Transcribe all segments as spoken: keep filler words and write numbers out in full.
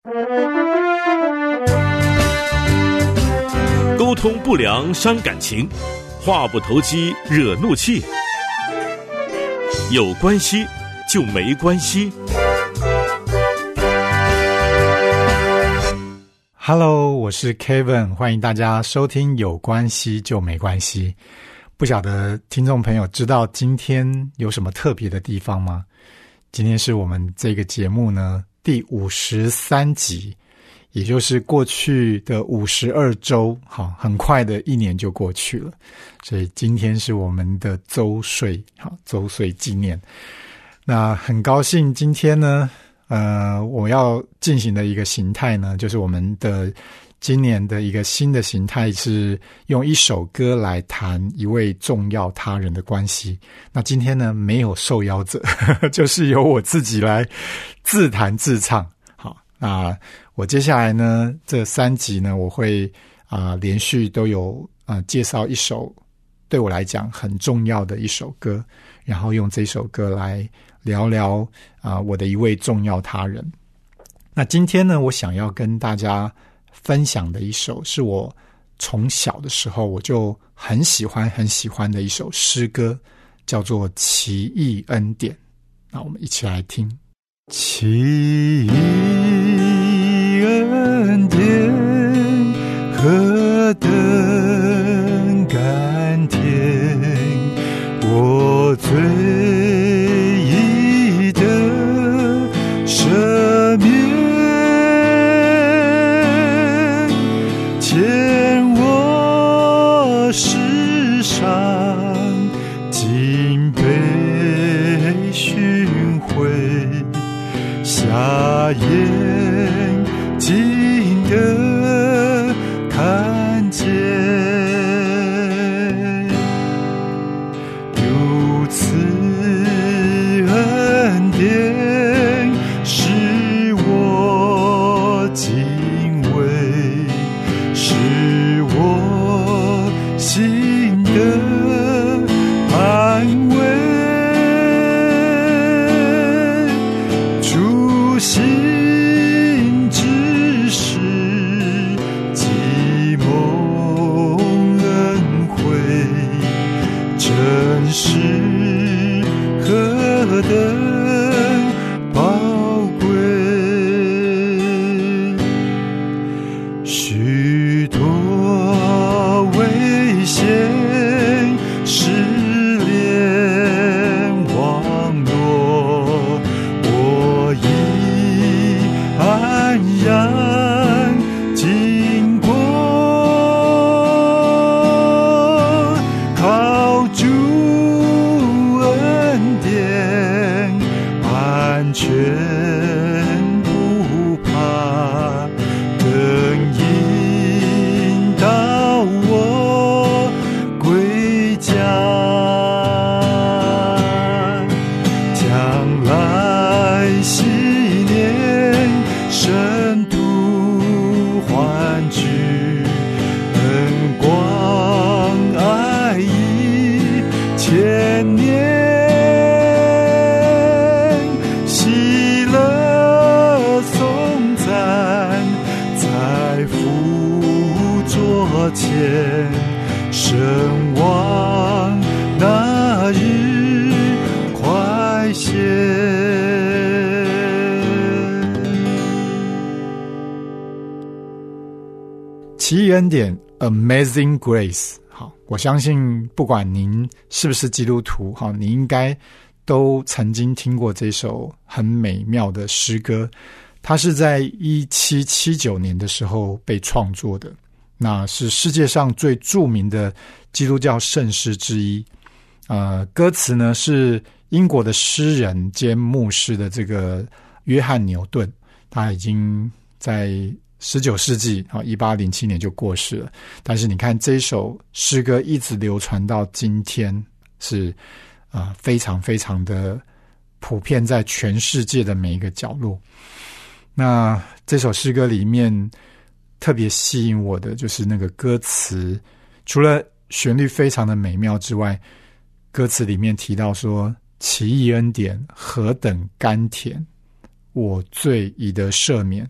沟通不良伤感情，话不投机惹怒气。有关系就没关系。 Hello， 我是 Kevin， 欢迎大家收听有关系就没关系。不晓得听众朋友知道今天有什么特别的地方吗？今天是我们这个节目呢第五十三集，也就是过去的五十二周，好，很快的一年就过去了。所以今天是我们的周岁，好，周岁纪念。那很高兴今天呢呃，我要进行的一个形态呢，就是我们的今年的一个新的形态是用一首歌来谈一位重要他人的关系。那今天呢，没有受邀者，呵呵，就是由我自己来自弹自唱。好，那我接下来呢，这三集呢，我会啊、呃、连续都有啊、呃、介绍一首对我来讲很重要的一首歌，然后用这首歌来聊聊啊、呃、我的一位重要他人。那今天呢，我想要跟大家分享的一首是我从小的时候我就很喜欢很喜欢的一首诗歌，叫做《奇异恩典》。那我们一起来听。奇异恩典何等甘甜，我罪已得赦免，见我世上竟被寻回，瞎眼竟得看见，如此恩典使我敬畏，使我心的安慰，主心之时既蒙恩惠，真是何等宝贵。许多危险失恋网络，我已安然经过，靠主恩典安全不怕，更引导我归家，将来禧年深度欢聚，恩光爱意千年，喜乐颂赞在父桌前，神往那日快现。奇异恩典 Amazing Grace。 好，我相信不管您是不是基督徒，好，你应该都曾经听过这首很美妙的诗歌。它是在一七七九年的时候被创作的，那是世界上最著名的基督教圣诗之一。呃，歌词呢是英国的诗人兼牧师的这个约翰牛顿，他已经在十九世纪一八零七年就过世了，但是你看这首诗歌一直流传到今天，是呃非常非常的普遍在全世界的每一个角落。那这首诗歌里面特别吸引我的就是那个歌词，除了旋律非常的美妙之外，歌词里面提到说，奇异恩典何等甘甜，我罪已得赦免，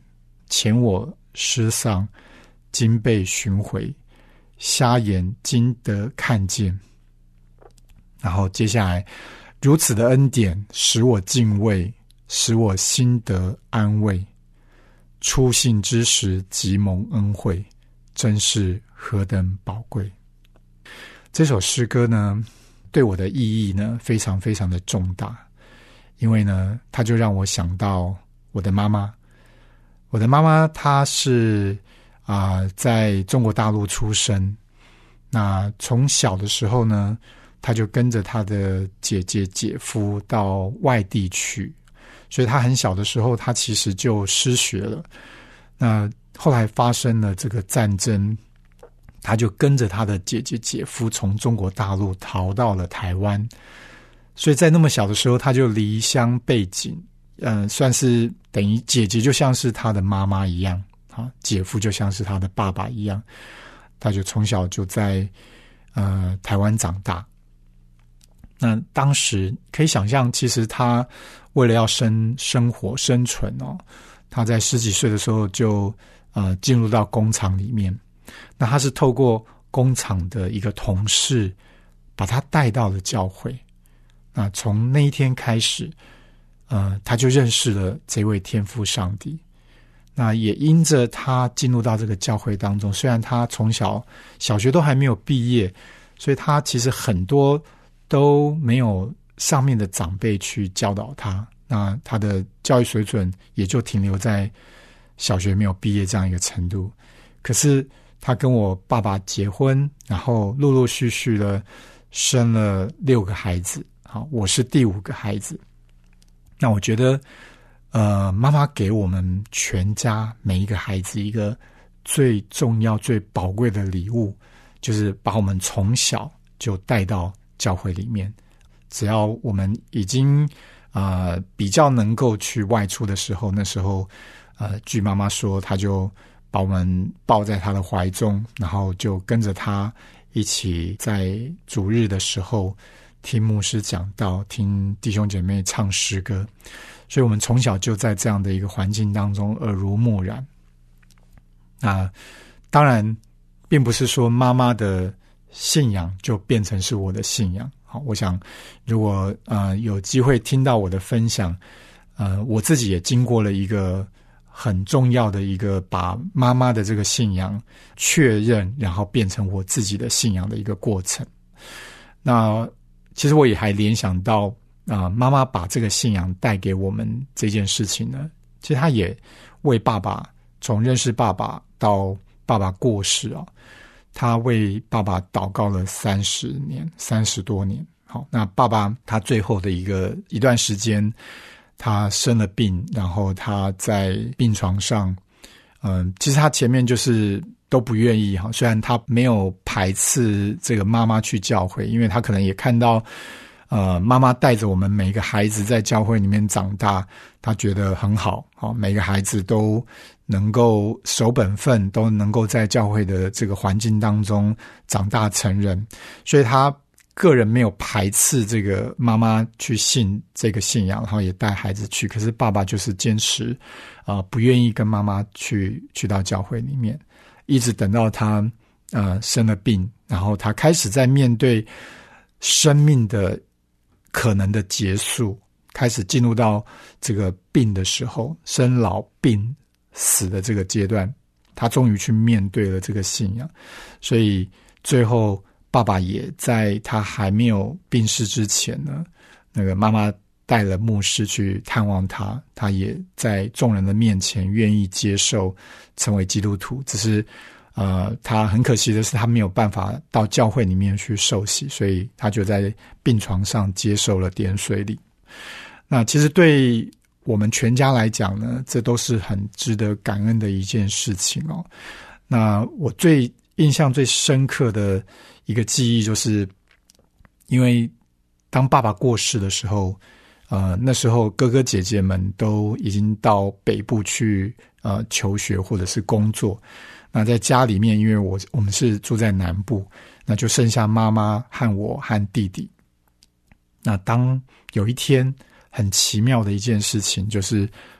前我失丧，今被寻回，瞎眼今得看见。然后接下来，如此的恩典使我敬畏，使我心得安慰。初信之时即蒙恩惠，真是何等宝贵。这首诗歌呢，对我的意义呢非常非常的重大，因为呢它就让我想到我的妈妈。我的妈妈她是啊、呃、在中国大陆出生，那从小的时候呢，她就跟着她的姐姐姐夫到外地去，所以她很小的时候她其实就失学了。那后来发生了这个战争，她就跟着她的姐姐姐夫从中国大陆逃到了台湾，所以在那么小的时候她就离乡背井，嗯、呃，算是等于姐姐就像是她的妈妈一样啊，姐夫就像是她的爸爸一样，她就从小就在呃台湾长大。那当时可以想象，其实她为了要生生活生存哦，她在十几岁的时候就呃进入到工厂里面。那她是透过工厂的一个同事把她带到了教会。那从那一天开始，呃，她就认识了这位天父上帝。那也因着她进入到这个教会当中，虽然她从小小学都还没有毕业，所以她其实很多都没有上面的长辈去教导他，那他的教育水准也就停留在小学没有毕业这样一个程度。可是他跟我爸爸结婚，然后陆陆续续的生了六个孩子，好，我是第五个孩子。那我觉得呃，妈妈给我们全家每一个孩子一个最重要最宝贵的礼物，就是把我们从小就带到教会里面。只要我们已经呃比较能够去外出的时候，那时候呃据妈妈说，她就把我们抱在她的怀中，然后就跟着她一起在主日的时候听牧师讲道，听弟兄姐妹唱诗歌。所以我们从小就在这样的一个环境当中耳濡目染。那当然并不是说妈妈的信仰就变成是我的信仰。好，我想如果呃有机会听到我的分享，呃我自己也经过了一个很重要的一个把妈妈的这个信仰确认，然后变成我自己的信仰的一个过程。那其实我也还联想到啊、呃，妈妈把这个信仰带给我们这件事情呢，其实她也为爸爸从认识爸爸到爸爸过世啊。他为爸爸祷告了三十年，三十多年。好，那爸爸他最后的一个一段时间，他生了病，然后他在病床上，嗯、呃，其实他前面就是都不愿意哈。虽然他没有排斥这个妈妈去教会，因为他可能也看到，呃，妈妈带着我们每一个孩子在教会里面长大，他觉得很好。好，每个孩子都能够守本分，都能够在教会的这个环境当中长大成人，所以他个人没有排斥这个妈妈去信这个信仰，然后也带孩子去。可是爸爸就是坚持啊、呃，不愿意跟妈妈去去到教会里面，一直等到他呃生了病，然后他开始在面对生命的可能的结束，开始进入到这个病的时候，生老病死的这个阶段，他终于去面对了这个信仰。所以最后爸爸也在他还没有病逝之前呢，那个妈妈带了牧师去探望他，他也在众人的面前愿意接受成为基督徒。只是呃，他很可惜的是他没有办法到教会里面去受洗，所以他就在病床上接受了点水礼。那其实对我们全家来讲呢，这都是很值得感恩的一件事情哦。那我最印象最深刻的一个记忆，就是因为当爸爸过世的时候，呃，那时候哥哥姐姐们都已经到北部去呃求学或者是工作。那在家里面，因为我我们是住在南部，那就剩下妈妈和我和弟弟。那当有一天很奇妙的一件事情，就是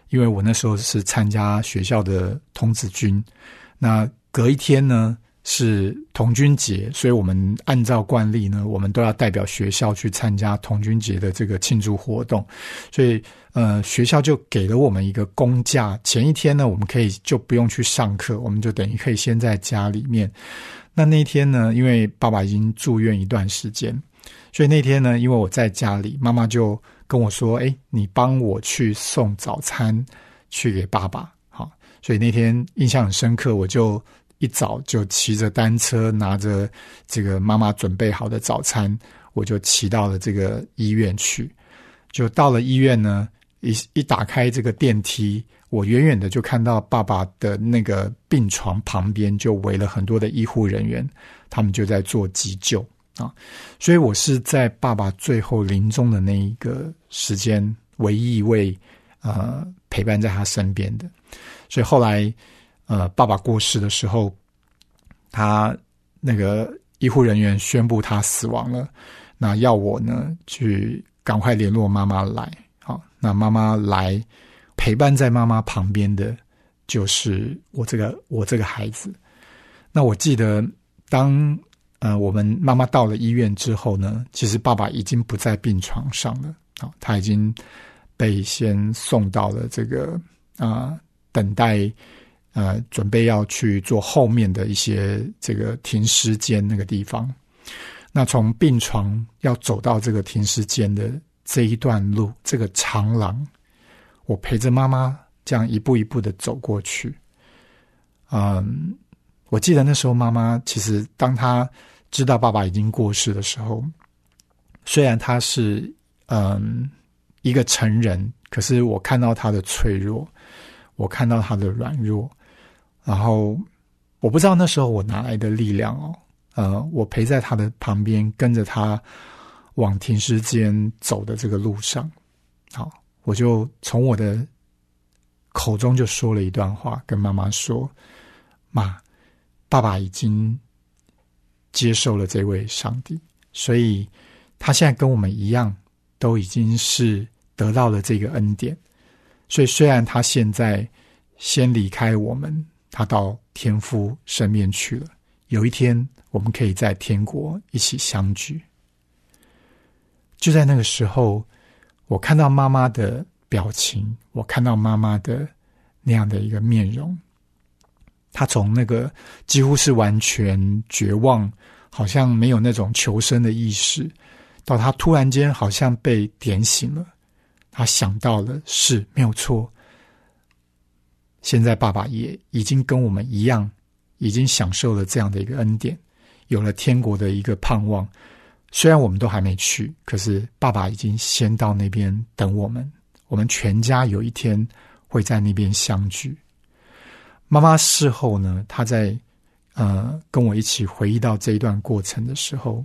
因为我那时候是参加学校的童子军，那隔一天呢是童军节，所以我们按照惯例呢，我们都要代表学校去参加童军节的这个庆祝活动，所以呃，学校就给了我们一个公假，前一天呢，我们可以就不用去上课，我们就等于可以先在家里面。那那天呢，因为爸爸已经住院一段时间，所以那天呢，因为我在家里，妈妈就跟我说：“哎，你帮我去送早餐去给爸爸。”好，所以那天印象很深刻，我就一早就骑着单车，拿着这个妈妈准备好的早餐，我就骑到了这个医院去。就到了医院呢，一一打开这个电梯，我远远的就看到爸爸的那个病床旁边就围了很多的医护人员，他们就在做急救啊。所以我是在爸爸最后临终的那一个时间，唯一一位呃陪伴在他身边的。所以后来呃爸爸过世的时候，他那个医护人员宣布他死亡了，那要我呢去赶快联络妈妈来。好，那妈妈来陪伴在妈妈旁边的就是我这个我这个孩子。那我记得当呃我们妈妈到了医院之后呢，其实爸爸已经不在病床上了，好，他已经被先送到了这个啊、呃、等待呃准备要去做后面的一些这个停尸间那个地方。那从病床要走到这个停尸间的这一段路，这个长廊，我陪着妈妈这样一步一步的走过去。嗯，我记得那时候妈妈其实当她知道爸爸已经过世的时候，虽然她是嗯一个成人，可是我看到她的脆弱，我看到她的软弱，然后我不知道那时候我哪来的力量哦，呃，我陪在她的旁边，跟着她往停尸间走的这个路上，好，我就从我的口中就说了一段话，跟妈妈说：“妈，爸爸已经接受了这位上帝，所以他现在跟我们一样，都已经是得到了这个恩典。所以虽然他现在先离开我们，他到天父身边去了，有一天我们可以在天国一起相聚。”就在那个时候，我看到妈妈的表情，我看到妈妈的那样的一个面容，她从那个几乎是完全绝望，好像没有那种求生的意识，到她突然间好像被点醒了，她想到了，是没有错，现在爸爸也已经跟我们一样，已经享受了这样的一个恩典，有了天国的一个盼望。虽然我们都还没去，可是爸爸已经先到那边等我们，我们全家有一天会在那边相聚。妈妈事后呢，她在呃跟我一起回忆到这一段过程的时候，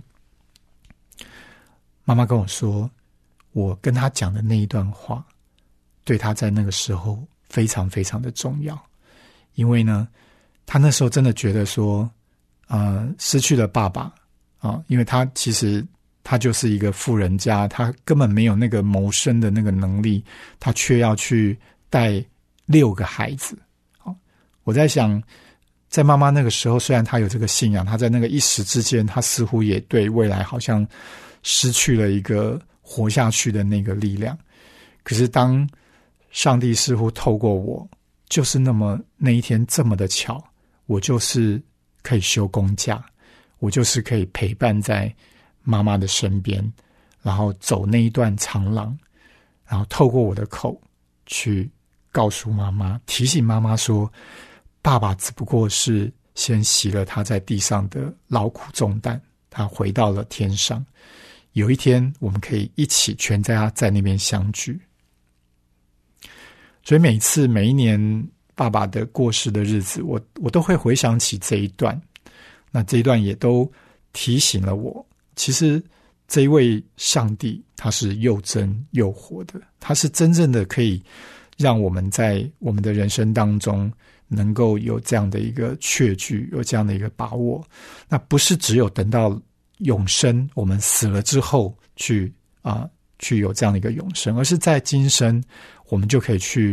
妈妈跟我说，我跟她讲的那一段话对她在那个时候非常非常的重要。因为呢，她那时候真的觉得说呃失去了爸爸啊，因为他其实他就是一个富人家，他根本没有那个谋生的那个能力，他却要去带六个孩子。好，我在想，在妈妈那个时候，虽然她有这个信仰，她在那个一时之间，她似乎也对未来好像失去了一个活下去的那个力量。可是当上帝似乎透过我，就是那么那一天这么的巧，我就是可以休公假，我就是可以陪伴在妈妈的身边，然后走那一段长廊，然后透过我的口去告诉妈妈，提醒妈妈说，爸爸只不过是先洗了他在地上的劳苦重担，他回到了天上，有一天我们可以一起全家在那边相聚。所以每次每一年爸爸的过世的日子，我我都会回想起这一段，那这一段也都提醒了我，其实这一位上帝他是又真又活的，他是真正的可以让我们在我们的人生当中能够有这样的一个确据，有这样的一个把握。那不是只有等到永生，我们死了之后去啊、呃、去有这样的一个永生，而是在今生我们就可以去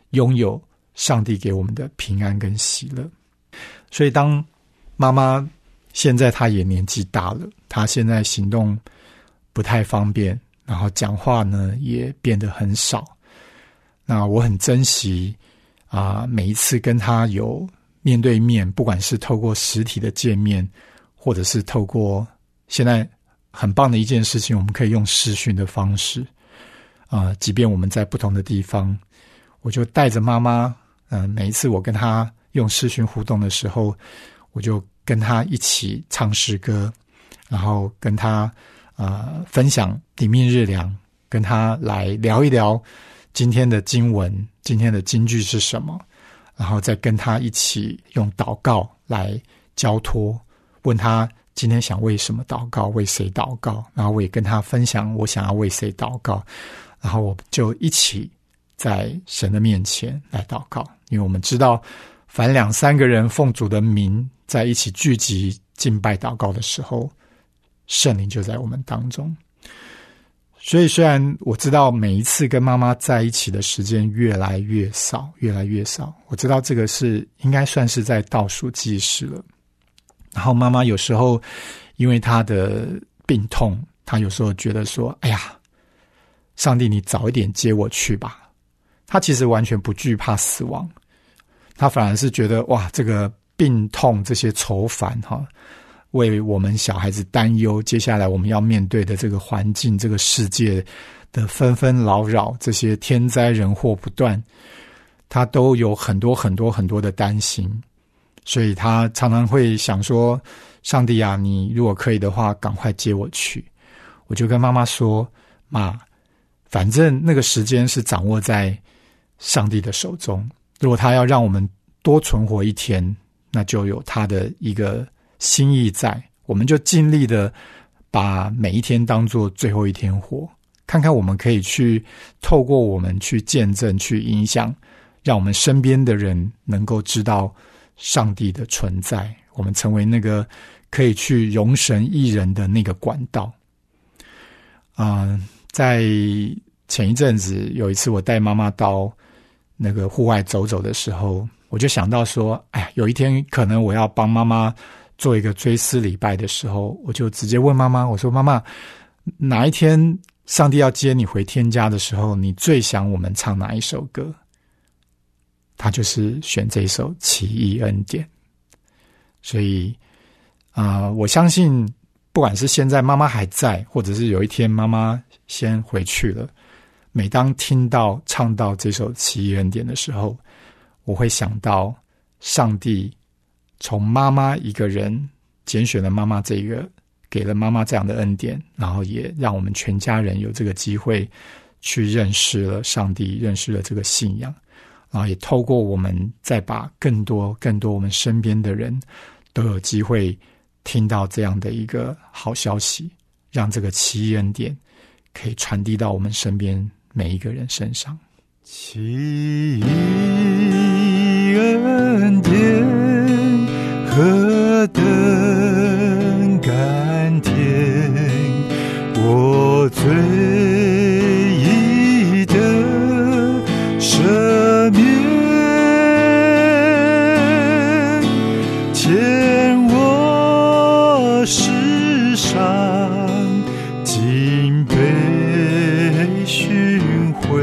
拥有上帝给我们的平安跟喜乐。所以当妈妈现在她也年纪大了，她现在行动不太方便，然后讲话呢也变得很少。那我很珍惜啊、呃，每一次跟她有面对面，不管是透过实体的见面，或者是透过现在很棒的一件事情，我们可以用视讯的方式啊、呃，即便我们在不同的地方，我就带着妈妈，嗯、呃，每一次我跟她用视讯互动的时候，我就跟她一起唱诗歌，然后跟她呃分享里面日粮，跟她来聊一聊今天的经文，今天的金句是什么，然后再跟她一起用祷告来交托，问她今天想为什么祷告，为谁祷告，然后我也跟她分享我想要为谁祷告，然后我就一起在神的面前来祷告。因为我们知道凡两三个人奉主的名在一起聚集敬拜祷告的时候，圣灵就在我们当中。所以虽然我知道每一次跟妈妈在一起的时间越来越少越来越少，我知道这个是应该算是在倒数计时了。然后妈妈有时候因为她的病痛，她有时候觉得说，哎呀，上帝你早一点接我去吧。她其实完全不惧怕死亡，她反而是觉得哇，这个病痛这些愁烦哈，为我们小孩子担忧，接下来我们要面对的这个环境，这个世界的纷纷扰扰，这些天灾人祸不断，她都有很多很多很多的担心。所以她常常会想说，上帝啊，你如果可以的话赶快接我去。我就跟妈妈说，妈，反正那个时间是掌握在上帝的手中，如果他要让我们多存活一天，那就有他的一个心意在，我们就尽力的把每一天当作最后一天活，看看我们可以去透过我们去见证，去影响，让我们身边的人能够知道上帝的存在，我们成为那个可以去容神益人的那个管道。啊、呃，在前一阵子有一次我带妈妈到那个户外走走的时候，我就想到说，哎，有一天可能我要帮妈妈做一个追思礼拜的时候，我就直接问妈妈，我说妈妈，哪一天上帝要接你回天家的时候，你最想我们唱哪一首歌？她就是选这一首奇异恩典。所以啊、呃，我相信不管是现在妈妈还在，或者是有一天妈妈先回去了，每当听到唱到这首奇异恩典的时候，我会想到上帝从妈妈一个人拣选了妈妈这个，给了妈妈这样的恩典，然后也让我们全家人有这个机会去认识了上帝，认识了这个信仰，然后也透过我们再把更多更多我们身边的人都有机会听到这样的一个好消息，让这个奇异恩典可以传递到我们身边每一个人身上。 奇异恩典何等甘甜，我最义的赦免，见我世上尽被寻回，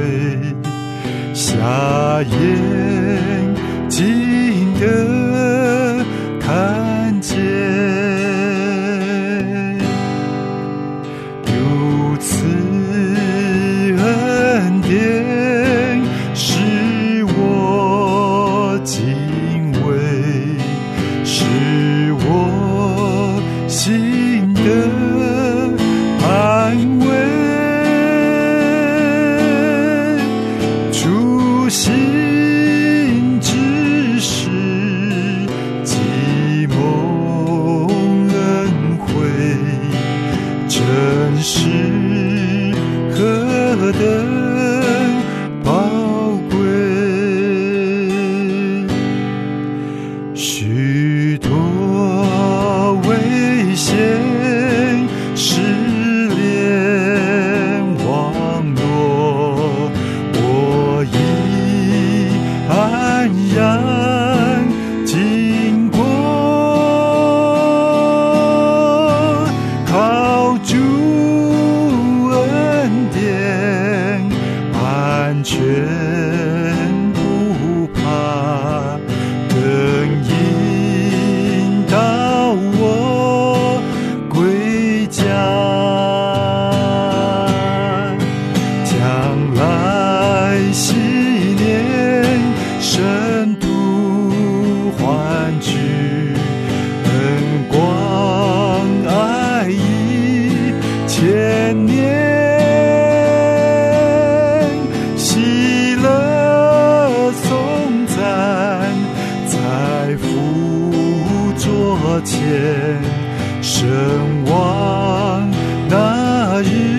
瞎眼睛的看见，如此恩典使我敬畏，使我心的安慰，初心之时寂寞恩惠，真是何等宝贵，许多危险失恋网络，我已占据，恩光爱意千年，喜乐颂赞，财富桌前，神往那日